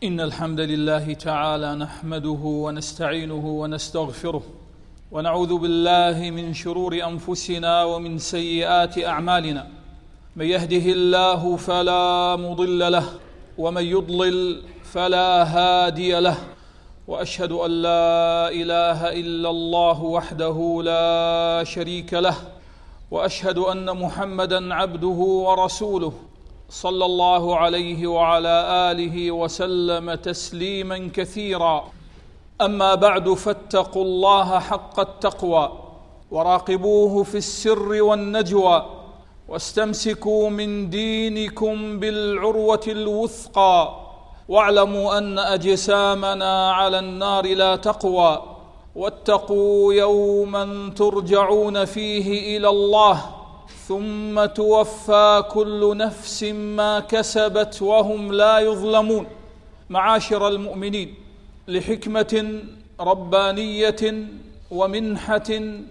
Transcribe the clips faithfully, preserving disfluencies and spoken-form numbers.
إن الحمد لله تعالى نحمده ونستعينه ونستغفره ونعوذ بالله من شرور أنفسنا ومن سيئات أعمالنا. من يهده الله فلا مضل له ومن يضلل فلا هادي له، وأشهد أن لا إله إلا الله وحده لا شريك له، وأشهد أن محمدًا عبده ورسوله صلى الله عليه وعلى آله وسلم تسليماً كثيراً. أما بعد، فاتقوا الله حق التقوى وراقبوه في السر والنجوى، واستمسكوا من دينكم بالعروة الوثقى، واعلموا أن أجسامنا على النار لا تقوى، واتقوا يوماً ترجعون فيه إلى الله ثم توفى كل نفس ما كسبت وهم لا يظلمون. معاشر المؤمنين، لحكمة ربانية ومنحة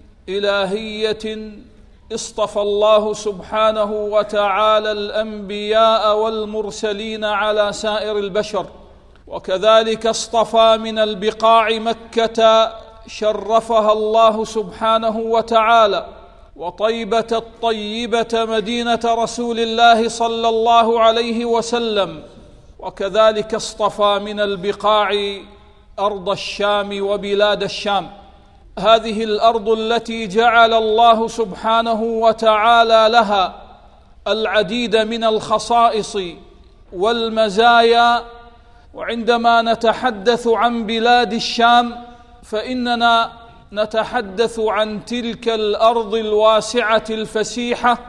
إلهية اصطفى الله سبحانه وتعالى الأنبياء والمرسلين على سائر البشر، وكذلك اصطفى من البقاع مكة شرفها الله سبحانه وتعالى، وطيبة الطيبة مدينة رسول الله صلى الله عليه وسلم، وكذلك اصطفى من البقاع أرض الشام وبلاد الشام. هذه الأرض التي جعل الله سبحانه وتعالى لها العديد من الخصائص والمزايا. وعندما نتحدث عن بلاد الشام فإننا نتحدث عن تلك الأرض الواسعة الفسيحة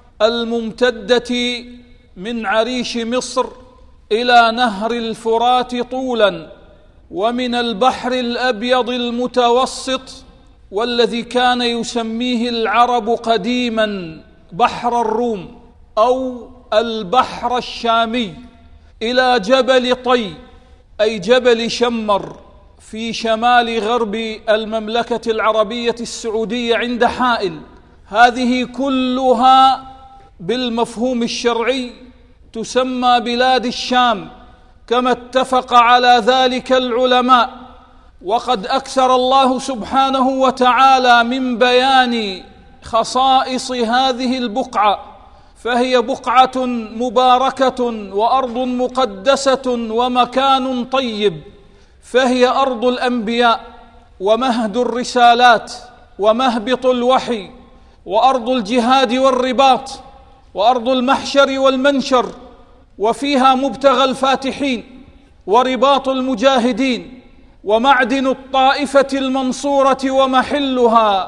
الممتدة من عريش مصر إلى نهر الفرات طولاً، ومن البحر الأبيض المتوسط والذي كان يسميه العرب قديماً بحر الروم أو البحر الشامي، إلى جبل طي أي جبل شمر في شمال غرب المملكة العربية السعودية عند حائل. هذه كلها بالمفهوم الشرعي تسمى بلاد الشام، كما اتفق على ذلك العلماء. وقد أكثر الله سبحانه وتعالى من بيان خصائص هذه البقعة، فهي بقعة مباركة وأرض مقدسة ومكان طيب، فهي أرض الأنبياء ومهد الرسالات ومهبط الوحي، وأرض الجهاد والرباط، وأرض المحشر والمنشر، وفيها مبتغى الفاتحين ورباط المجاهدين، ومعدن الطائفة المنصورة ومحلها،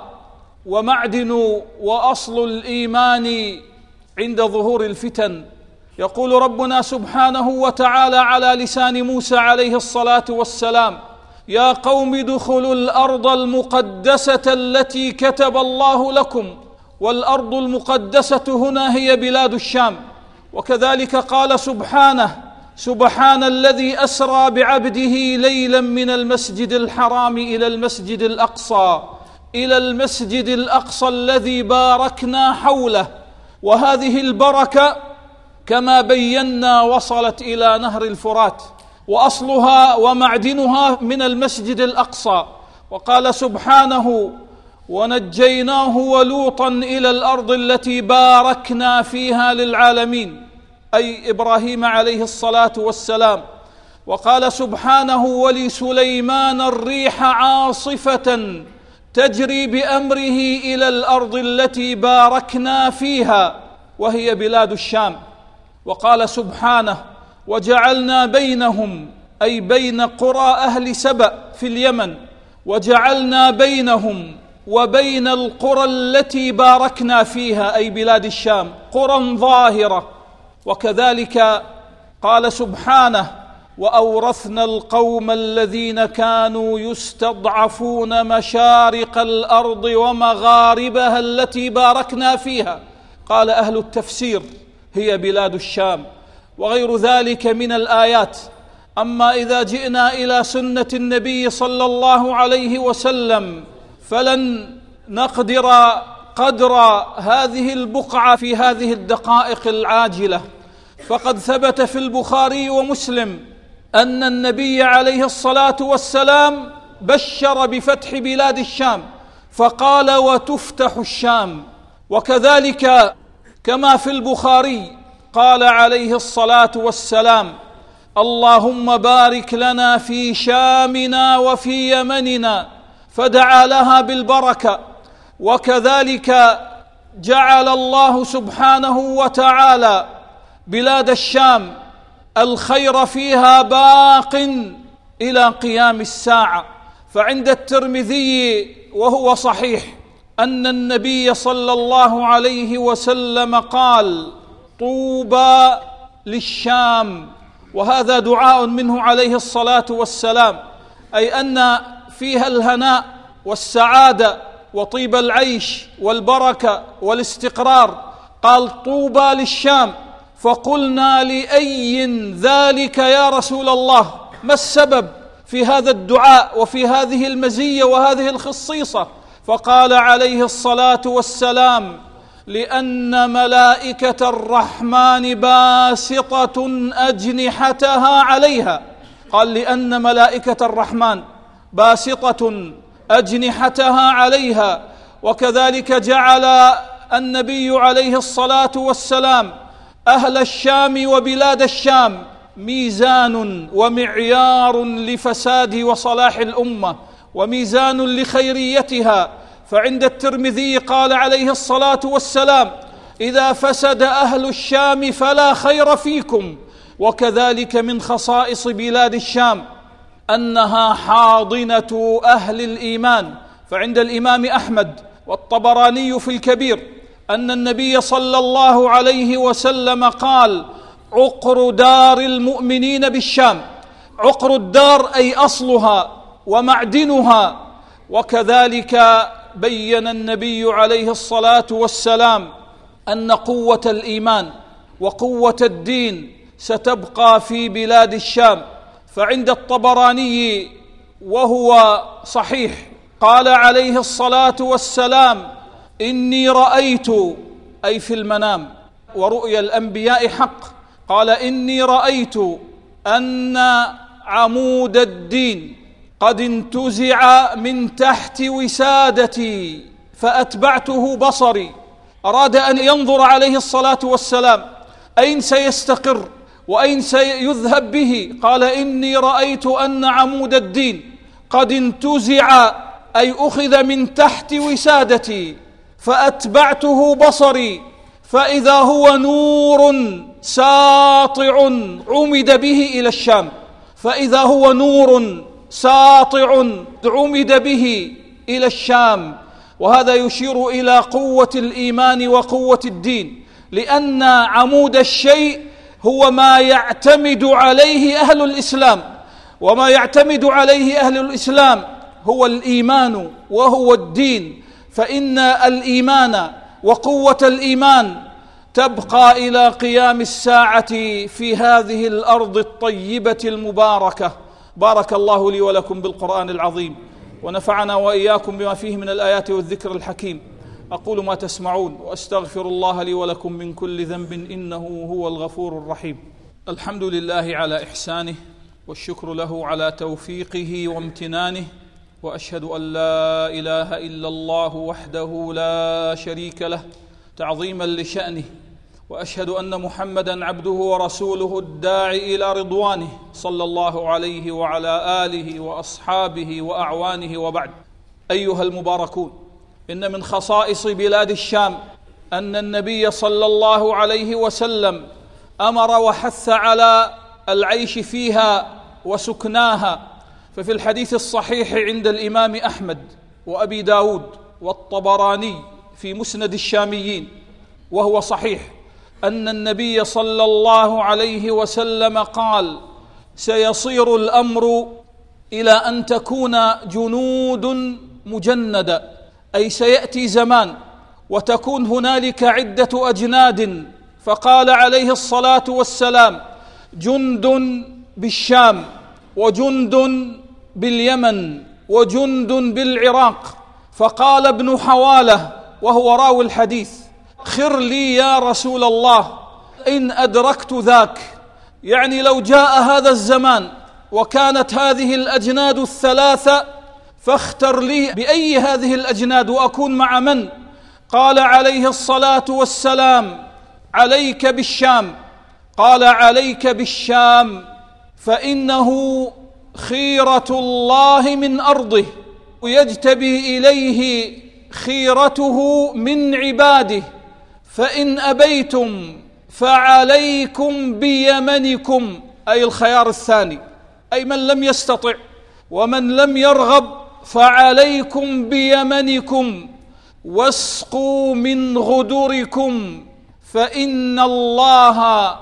ومعدن وأصل الإيمان عند ظهور الفتن. يقول ربنا سبحانه وتعالى على لسان موسى عليه الصلاة والسلام: يا قوم ادخلوا الأرض المقدسة التي كتب الله لكم. والأرض المقدسة هنا هي بلاد الشام. وكذلك قال سبحانه: سبحان الذي أسرى بعبده ليلا من المسجد الحرام إلى المسجد الأقصى إلى المسجد الأقصى الذي باركنا حوله. وهذه البركة كما بينا وصلت إلى نهر الفرات، وأصلها ومعدنها من المسجد الأقصى. وقال سبحانه: ونجيناه ولوطا إلى الأرض التي باركنا فيها للعالمين، أي إبراهيم عليه الصلاة والسلام. وقال سبحانه: ولسليمان الريح عاصفة تجري بأمره إلى الأرض التي باركنا فيها، وهي بلاد الشام. وقال سبحانه: وجعلنا بينهم، أي بين قرى أهل سبأ في اليمن، وجعلنا بينهم وبين القرى التي باركنا فيها، أي بلاد الشام، قرى ظاهرة. وكذلك قال سبحانه: وأورثنا القوم الذين كانوا يستضعفون مشارق الأرض ومغاربها التي باركنا فيها. قال أهل التفسير: هي بلاد الشام، وغير ذلك من الآيات. أما إذا جئنا إلى سنة النبي صلى الله عليه وسلم فلن نقدر قدر هذه البقعة في هذه الدقائق العاجلة. فقد ثبت في البخاري ومسلم أن النبي عليه الصلاة والسلام بشر بفتح بلاد الشام فقال: وتفتح الشام. وكذلك كما في البخاري قال عليه الصلاة والسلام: اللهم بارك لنا في شامنا وفي يمننا، فدعا لها بالبركة. وكذلك جعل الله سبحانه وتعالى بلاد الشام الخير فيها باق إلى قيام الساعة. فعند الترمذي وهو صحيح أن النبي صلى الله عليه وسلم قال: طوبى للشام، وهذا دعاء منه عليه الصلاة والسلام، أي أن فيها الهناء والسعادة وطيب العيش والبركة والاستقرار. قال: طوبى للشام. فقلنا: لأي ذلك يا رسول الله؟ ما السبب في هذا الدعاء وفي هذه المزية وهذه الخصيصة؟ فقال عليه الصلاة والسلام: لأن ملائكة الرحمن باسطة أجنحتها عليها. قال: لأن ملائكة الرحمن باسطة أجنحتها عليها. وكذلك جعل النبي عليه الصلاة والسلام أهل الشام وبلاد الشام ميزان ومعيار لفساد وصلاح الأمة وميزان لخيريتها. فعند الترمذي قال عليه الصلاة والسلام: إذا فسد أهل الشام فلا خير فيكم. وكذلك من خصائص بلاد الشام أنها حاضنة أهل الإيمان. فعند الإمام أحمد والطبراني في الكبير أن النبي صلى الله عليه وسلم قال: عقر دار المؤمنين بالشام. عقر الدار أي أصلها ومعدنها. وكذلك بين النبي عليه الصلاة والسلام أن قوة الإيمان وقوة الدين ستبقى في بلاد الشام. فعند الطبراني وهو صحيح قال عليه الصلاة والسلام: إني رأيت، أي في المنام، ورؤيا الأنبياء حق، قال: إني رأيت أن عمود الدين قد انتزع من تحت وسادتي فأتبعته بصري. أراد أن ينظر عليه الصلاة والسلام أين سيستقر وأين سيذهب به. قال: إني رأيت أن عمود الدين قد انتزع، أي أخذ من تحت وسادتي، فأتبعته بصري فإذا هو نور ساطع عمد به إلى الشام. فإذا هو نور ساطع عمد به إلى الشام. وهذا يشير إلى قوة الإيمان وقوة الدين، لأن عمود الشيء هو ما يعتمد عليه أهل الإسلام، وما يعتمد عليه أهل الإسلام هو الإيمان وهو الدين. فإن الإيمان وقوة الإيمان تبقى إلى قيام الساعة في هذه الأرض الطيبة المباركة. بارك الله لي ولكم بالقرآن العظيم، ونفعنا وإياكم بما فيه من الآيات والذكر الحكيم. أقول ما تسمعون، وأستغفر الله لي ولكم من كل ذنب إنه هو الغفور الرحيم. الحمد لله على إحسانه، والشكر له على توفيقه وامتنانه، وأشهد أن لا إله إلا الله وحده لا شريك له تعظيما لشأنه، وأشهد أن محمدًا عبده ورسوله الداعي إلى رضوانه صلى الله عليه وعلى آله وأصحابه وأعوانه. وبعد، أيها المباركون، إن من خصائص بلاد الشام أن النبي صلى الله عليه وسلم أمر وحث على العيش فيها وسكناها. ففي الحديث الصحيح عند الإمام أحمد وأبي داود والطبراني في مسند الشاميين وهو صحيح أن النبي صلى الله عليه وسلم قال: سيصير الأمر إلى أن تكون جنود مجندة، أي سيأتي زمان وتكون هنالك عدة أجناد. فقال عليه الصلاة والسلام: جند بالشام، وجند باليمن، وجند بالعراق. فقال ابن حوالة وهو راوي الحديث: خر لي يا رسول الله إن أدركت ذاك. يعني لو جاء هذا الزمان وكانت هذه الأجناد الثلاثة، فاختر لي بأي هذه الأجناد وأكون مع من؟ قال عليه الصلاة والسلام: عليك بالشام. قال: عليك بالشام فإنه خيرة الله من أرضه، ويجتبي إليه خيرته من عباده، فإن أبيتم فعليكم بيمنكم، أي الخيار الثاني، أي من لم يستطع ومن لم يرغب فعليكم بيمنكم، واسقوا من غدركم، فإن الله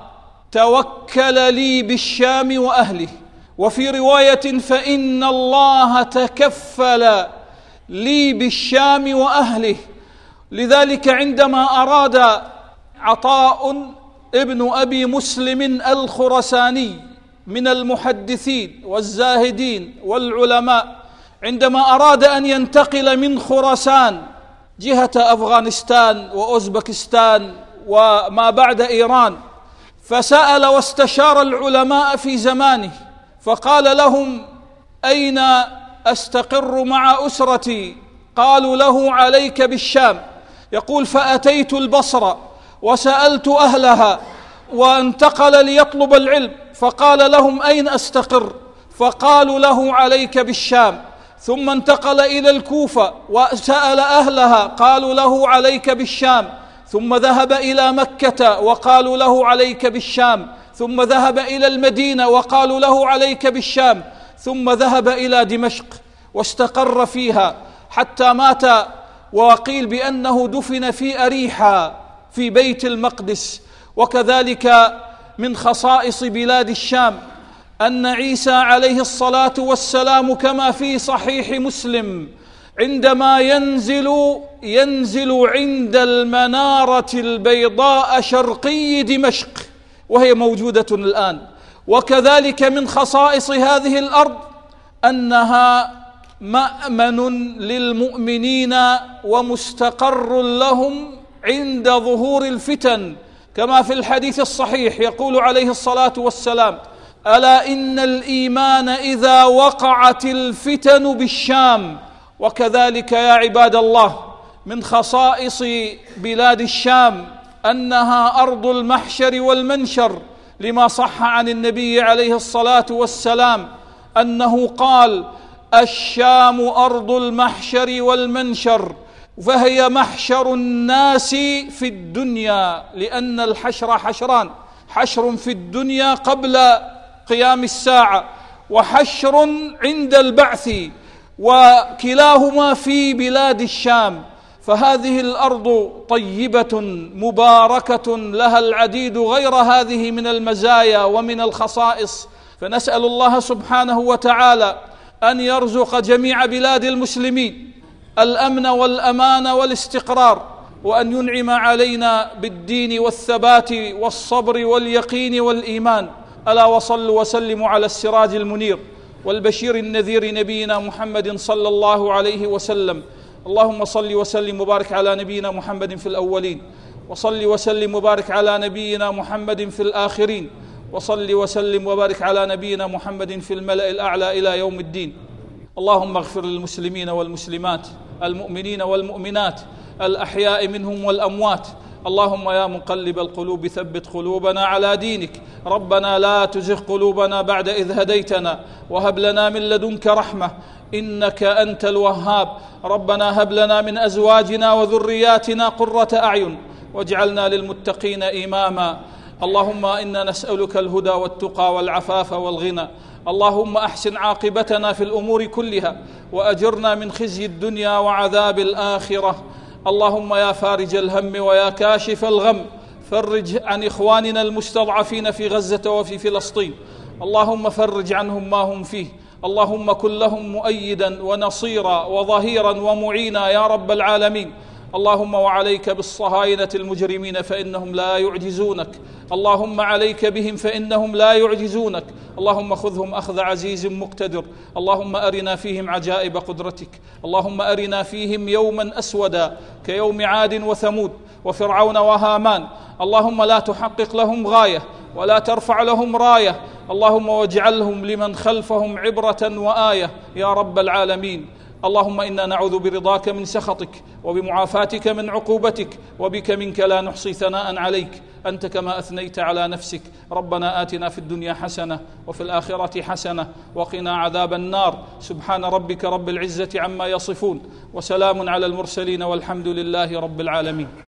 توكل لي بالشام وأهله. وفي رواية: فإن الله تكفل لي بالشام وأهله. لذلك عندما أراد عطاء ابن أبي مسلم الخرساني من المحدثين والزاهدين والعلماء، عندما أراد أن ينتقل من خراسان جهة أفغانستان وأوزبكستان وما بعد إيران، فسأل واستشار العلماء في زمانه، فقال لهم: أين أستقر مع أسرتي؟ قالوا له: عليك بالشام. يقول: فأتيت البصرة وسألت أهلها، وانتقل ليطلب العلم، فقال لهم: أين أستقر؟ فقالوا له: عليك بالشام. ثم انتقل إلى الكوفة وسأل أهلها، قالوا له: عليك بالشام. ثم ذهب إلى مكة وقالوا له: عليك بالشام. ثم ذهب إلى المدينة وقالوا له: عليك بالشام. ثم ذهب إلى دمشق واستقر فيها حتى مات، وقيل بأنه دفن في أريحا في بيت المقدس. وكذلك من خصائص بلاد الشام أن عيسى عليه الصلاة والسلام كما في صحيح مسلم عندما ينزل ينزل عند المنارة البيضاء شرقي دمشق، وهي موجودة الآن. وكذلك من خصائص هذه الأرض أنها مأمن للمؤمنين ومستقر لهم عند ظهور الفتن، كما في الحديث الصحيح يقول عليه الصلاة والسلام: ألا إن الإيمان إذا وقعت الفتن بالشام. وكذلك يا عباد الله من خصائص بلاد الشام أنها أرض المحشر والمنشر، لما صح عن النبي عليه الصلاة والسلام أنه قال: الشام أرض المحشر والمنشر، فهي محشر الناس في الدنيا، لأن الحشر حشران: حشر في الدنيا قبل قيام الساعة، وحشر عند البعث، وكلاهما في بلاد الشام. فهذه الأرض طيبة مباركة لها العديد غير هذه من المزايا ومن الخصائص. فنسأل الله سبحانه وتعالى أن يرزق جميع بلاد المسلمين الأمن والأمان والاستقرار، وأن ينعم علينا بالدين والثبات والصبر واليقين والإيمان. ألا وصلوا وسلموا على السراج المنير والبشير النذير نبينا محمد صلى الله عليه وسلم. اللهم صل وسلم وبارك على نبينا محمد في الأولين، وصل وسلم وبارك على نبينا محمد في الآخرين، وصل وسلم وبارك على نبينا محمد في الملأ الأعلى إلى يوم الدين. اللهم اغفر للمسلمين والمسلمات، المؤمنين والمؤمنات، الأحياء منهم والأموات. اللهم يا مقلب القلوب ثبت قلوبنا على دينك. ربنا لا تزغ قلوبنا بعد إذ هديتنا، وهب لنا من لدنك رحمة إنك أنت الوهاب. ربنا هب لنا من أزواجنا وذرياتنا قرة أعين واجعلنا للمتقين إماما. اللهم إنا نسألك الهدى والتقى والعفاف والغنى. اللهم أحسن عاقبتنا في الأمور كلها، وأجرنا من خزي الدنيا وعذاب الآخرة. اللهم يا فارج الهم ويا كاشف الغم، فرج عن إخواننا المستضعفين في غزة وفي فلسطين. اللهم فرج عنهم ما هم فيه. اللهم كن لهم مؤيدا ونصيرا وظهيرا ومعينا يا رب العالمين. اللهم وعليك بالصهاينة المجرمين فإنهم لا يعجزونك، اللهم عليك بهم فإنهم لا يعجزونك، اللهم خذهم أخذ عزيز مقتدر، اللهم أرنا فيهم عجائب قدرتك، اللهم أرنا فيهم يوما أسودا كيوم عاد وثمود وفرعون وهامان، اللهم لا تحقق لهم غاية ولا ترفع لهم راية، اللهم واجعلهم لمن خلفهم عبرة وآية يا رب العالمين. اللهم إنا نعوذ برضاك من سخطك وبمعافاتك من عقوبتك، وبك منك لا نحصي ثناء عليك أنت كما أثنيت على نفسك. ربنا آتنا في الدنيا حسنة وفي الآخرة حسنة وقنا عذاب النار. سبحان ربك رب العزة عما يصفون، وسلام على المرسلين، والحمد لله رب العالمين.